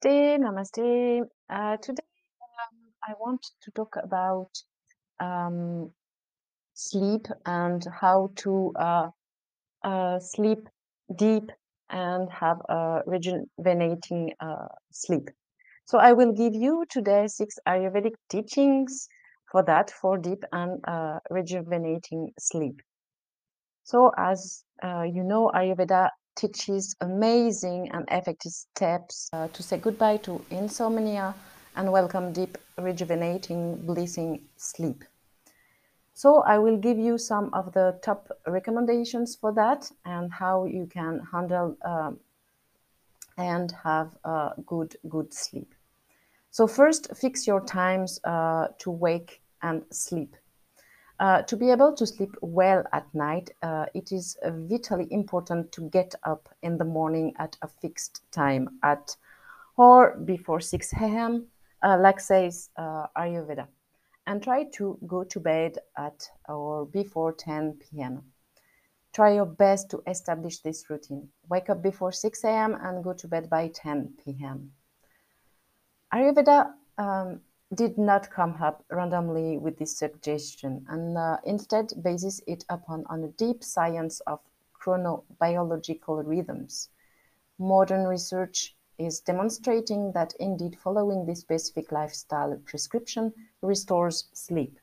Namaste, namaste. Today I want to talk about um, sleep and how to sleep deep and have a rejuvenating sleep. So I will give you today 6 Ayurvedic teachings for that, for deep and rejuvenating sleep. So as you know, Ayurveda teaches amazing and effective steps to say goodbye to insomnia and welcome deep, rejuvenating, blissing sleep. So I will give you some of the top recommendations for that and how you can handle and have a good sleep. So first, fix your times to wake and sleep. To be able to sleep well at night, it is vitally important to get up in the morning at a fixed time at or before 6 a.m., like says Ayurveda, and try to go to bed at or before 10 p.m. Try your best to establish this routine. Wake up before 6 a.m. and go to bed by 10 p.m. Ayurveda did not come up randomly with this suggestion and instead bases it upon on a deep science of chronobiological rhythms. Modern research is demonstrating that indeed following this specific lifestyle prescription restores sleep.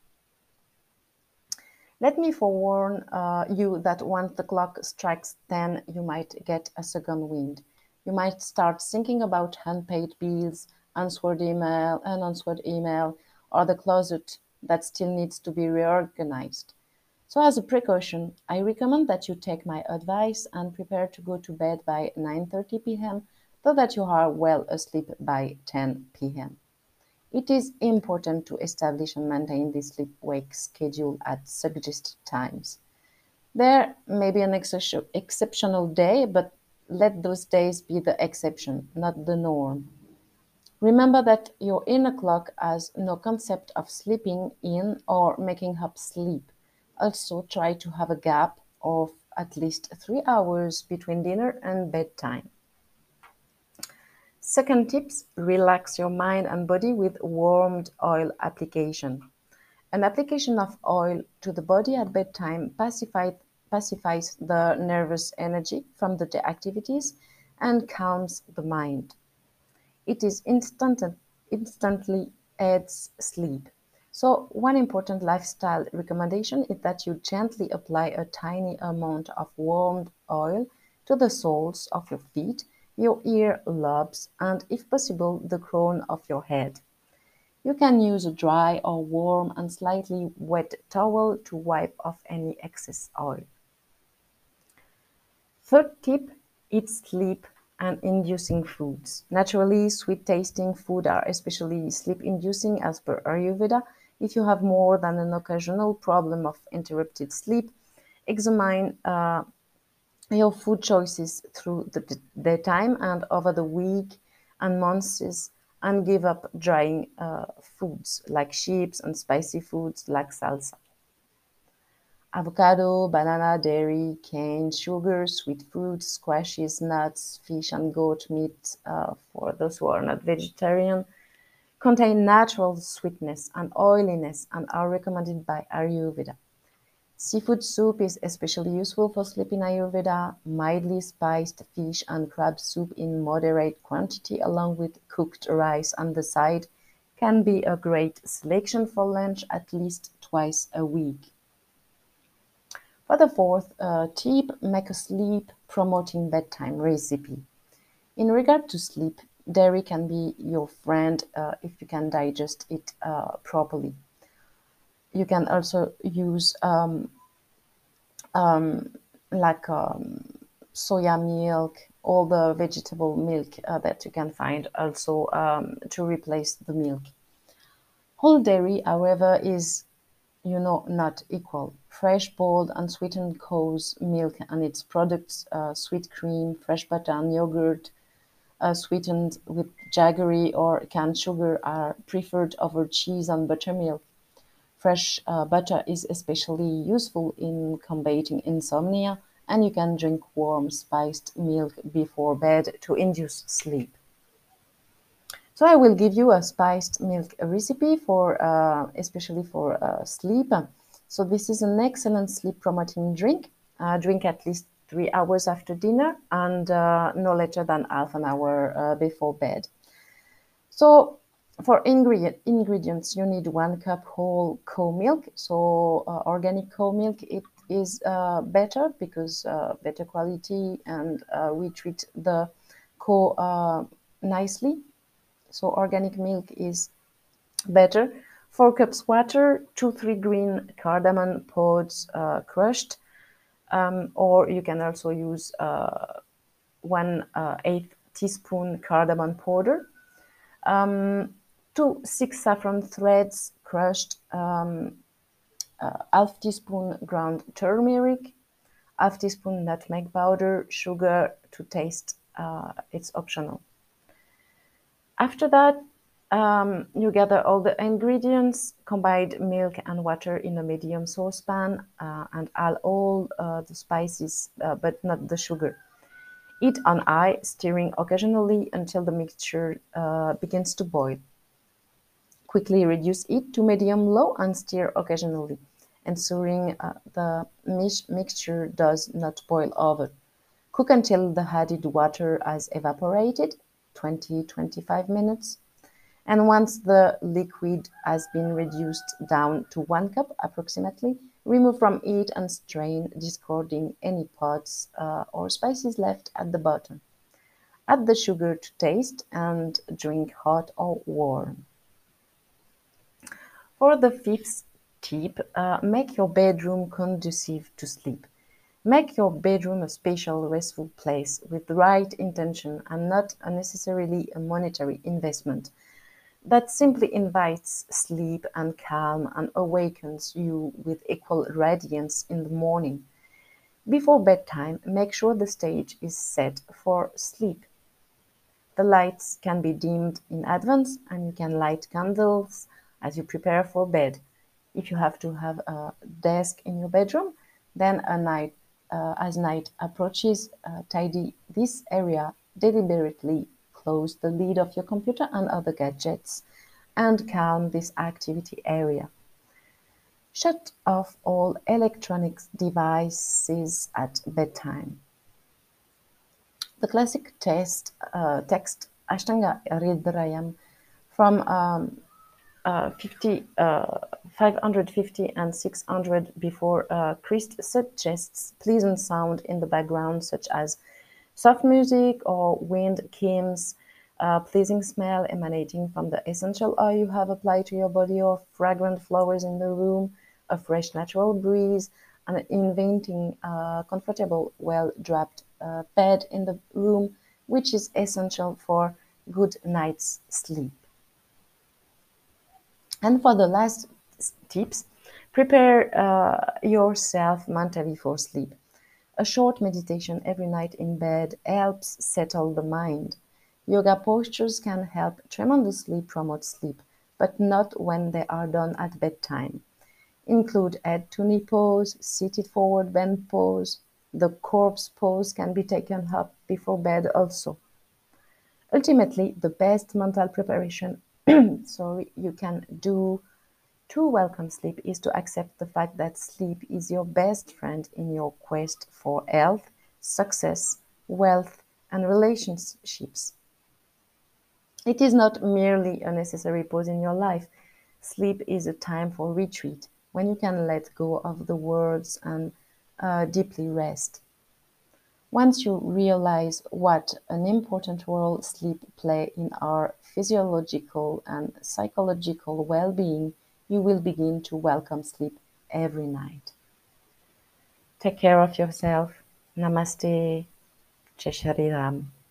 Let me forewarn you that once the clock strikes 10, you might get a second wind. You might start thinking about unpaid bills, unanswered email, or the closet that still needs to be reorganized. So as a precaution, I recommend that you take my advice and prepare to go to bed by 9:30 p.m. so that you are well asleep by 10 p.m. It is important to establish and maintain this sleep-wake schedule at suggested times. There may be an exceptional day, but let those days be the exception, not the norm. Remember that your inner clock has no concept of sleeping in or making up sleep. Also, try to have a gap of at least 3 hours between dinner and bedtime. Second tips, relax your mind and body with warmed oil application. An application of oil to the body at bedtime pacifies the nervous energy from the day activities and calms the mind. It is instantly aids sleep. So one important lifestyle recommendation is that you gently apply a tiny amount of warmed oil to the soles of your feet, your ear lobes, and if possible, the crown of your head. You can use a dry or warm and slightly wet towel to wipe off any excess oil. Third tip, eat sleep and inducing foods. Naturally, sweet tasting food are especially sleep inducing as per Ayurveda. If you have more than an occasional problem of interrupted sleep, examine your food choices through the daytime and over the week and months and give up drying foods like chips and spicy foods like salsa. Avocado, banana, dairy, cane, sugar, sweet fruits, squashes, nuts, fish and goat meat, for those who are not vegetarian, contain natural sweetness and oiliness and are recommended by Ayurveda. Seafood soup is especially useful for sleep in Ayurveda. Mildly spiced fish and crab soup in moderate quantity along with cooked rice on the side can be a great selection for lunch at least twice a week. For the fourth tip, make a sleep-promoting bedtime recipe. In regard to sleep, dairy can be your friend if you can digest it properly. You can also use like soya milk, all the vegetable milk that you can find also to replace the milk. Whole dairy, however, is not equal. Fresh, boiled, unsweetened cow's milk and its products, sweet cream, fresh butter and yogurt, sweetened with jaggery or canned sugar are preferred over cheese and buttermilk. Fresh butter is especially useful in combating insomnia, and you can drink warm spiced milk before bed to induce sleep. So I will give you a spiced milk recipe for especially for sleep. So this is an excellent sleep promoting drink. Drink at least 3 hours after dinner and no later than half an hour before bed. So for ingredients, you need 1 cup whole cow milk. So organic cow milk, it is better because better quality, and we treat the cow nicely. So organic milk is better. 4 cups water, 2-3 green cardamom pods crushed, or you can also use 1/8 teaspoon cardamom powder. 2 6 saffron threads crushed, half teaspoon ground turmeric, half teaspoon nutmeg powder, sugar to taste. It's optional. After that, you gather all the ingredients, combine milk and water in a medium saucepan, and add all the spices, but not the sugar. Heat on high, stirring occasionally until the mixture begins to boil. Quickly reduce heat to medium-low and stir occasionally, ensuring the mixture does not boil over. Cook until the added water has evaporated, 20-25 minutes. And once the liquid has been reduced down to 1 cup approximately, remove from heat and strain, discarding any pods or spices left at the bottom. Add the sugar to taste and drink hot or warm. For the fifth tip, make your bedroom conducive to sleep. Make your bedroom a special, restful place with the right intention and not unnecessarily a monetary investment that simply invites sleep and calm and awakens you with equal radiance in the morning. Before bedtime, make sure the stage is set for sleep. The lights can be dimmed in advance, and you can light candles as you prepare for bed. If you have to have a desk in your bedroom, then as night approaches, tidy this area deliberately. Close the lid of your computer and other gadgets and calm this activity area. Shut off all electronic devices at bedtime. The classic text Ashtanga Hridayam from 550 and 600 before Christ suggests pleasant sound in the background, such as soft music or wind chimes, pleasing smell emanating from the essential oil you have applied to your body, or fragrant flowers in the room, a fresh natural breeze, and inventing a comfortable, well-draped bed in the room, which is essential for good night's sleep. And for the last tips, prepare yourself mentally for sleep. A short meditation every night in bed helps settle the mind. Yoga postures can help tremendously promote sleep, but not when they are done at bedtime. Include head to knee pose, seated forward bend pose. The corpse pose can be taken up before bed also. Ultimately, the best mental preparation you can do to welcome sleep is to accept the fact that sleep is your best friend in your quest for health, success, wealth, and relationships. It is not merely a necessary pause in your life. Sleep is a time for retreat, when you can let go of the words and deeply rest. Once you realize what an important role sleep plays in our physiological and psychological well-being, you will begin to welcome sleep every night. Take care of yourself. Namaste. Jai Shri Ram.